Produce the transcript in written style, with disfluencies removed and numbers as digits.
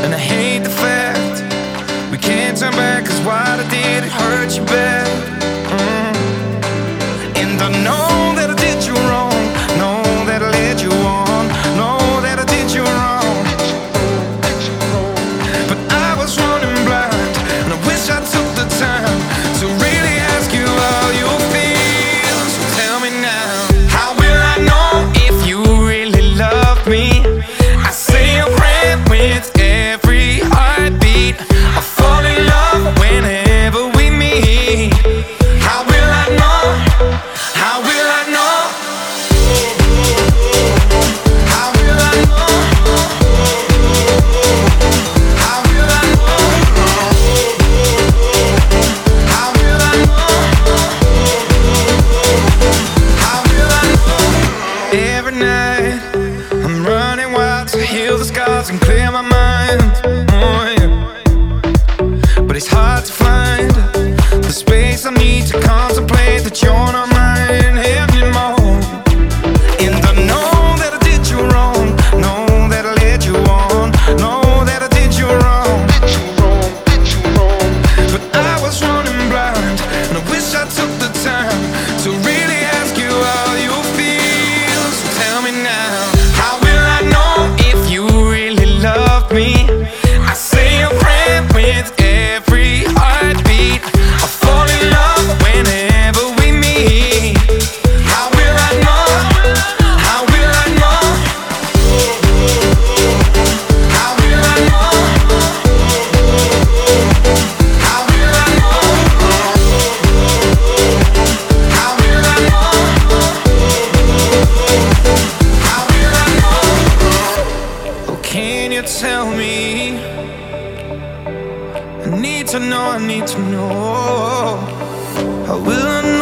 And I hate the fact we can't turn back, 'cause what I did, it hurt you bad. And I know that I did you wrong, know that I led you on, know that I did you wrong. But I was running blind, and I wish I took the time to really ask you how you feel. So tell me now, how will I know if you really love me? I say a prayer with every heartbeat. I fall in love whenever we meet. How will I know? How will I know? How will I know? How will I know? How will I know? How will I know? Every night I'm running wild to heal the scars and clear my mind. Oh, yeah. But it's hard to find the space I need to contemplate that you're not mine anymore. And I know that I did you wrong, know that I led you on, know that I did you wrong. But I was running blind, and I wish I took the time to really ask you how you feel. So tell me now, how will I know if you really love me? I say a prayer with every heartbeat. I fall in love whenever we meet. How will I know? How will I know? How will I know? How will I know? How will I know? How will I know? Oh, can you tell me? I need to know, I need to know. How will I know?